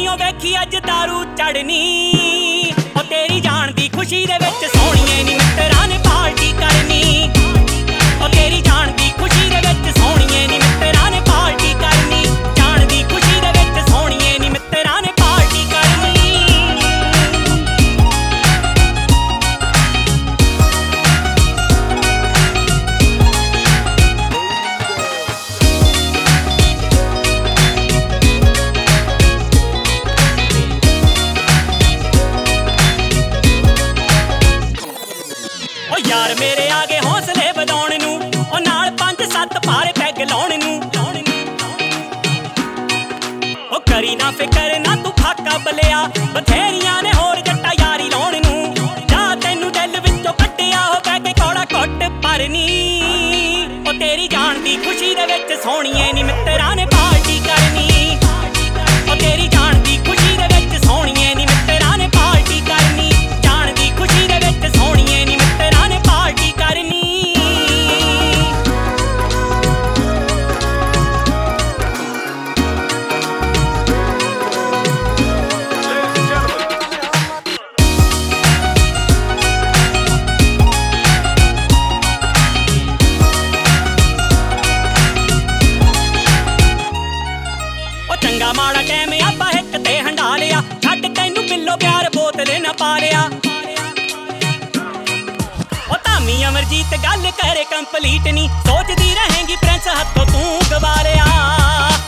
ਓ ਵੇਖੀ ਅੱਜ दारू ਚੜਨੀ ਓ ਤੇਰੀ ਜਾਣ ਦੀ ਖੁਸ਼ੀ ਦੇ ਵਿੱਚ ਸੋਹਣੀਏ ਨੀ ਮਿੱਤਰਾਂ ਨੇ ਪਾਰਟੀ ਕਰਨੀ ਓ ਤੇਰੀ ਜਾਣ ਦੀ ਖੁਸ਼ੀ ਦੇ ਵਿੱਚ ਸੋਹਣੀਏ ਨੀ ਮਿੱਤਰਾਂ ਨੇ ਪਾਰਟੀ ਕਰਨੀ ਜਾਣ ਦੀ ਖੁਸ਼ੀ ਦੇ ਵਿੱਚ ਸੋਹਣੀਏ ਨੀ ਮਿੱਤਰਾਂ ਨੇ ਪਾਰਟੀ ਕਰਨੀ यार मेरे आगे हौसले वधाउण नूं ओ नाल 5-7 भारे पैग लाउण नूं ओ करी ना फिकर ना तू फाका बलिया बथेरियां ने होर जट्टा यारी लाउण नूं जा तैनूं दिल विचों कट्टिया हो बह के कौड़ा घुट भरनी ओ तेरी जान दी खुशी दे विच सोहणीए नी मित्तरां ने पार्टी करनी ओ तेरी जान दी खुशी दे विच सोहणीए नी मित्तरां ने पार्टी करनी जान दी खुशी दे विच सोहणीए नी मित्तरां ने पार्टी करनी चंगा माड़ा टाइम आपां हिक ते हंडा लिया छड्ड तैनूं बिल्लो प्यार बोतल न पा लिया ओ धामी अमरजीत गल करे कंप्लीट नी सोचदी रहेंगी प्रिंस हत्थों तू गवारिया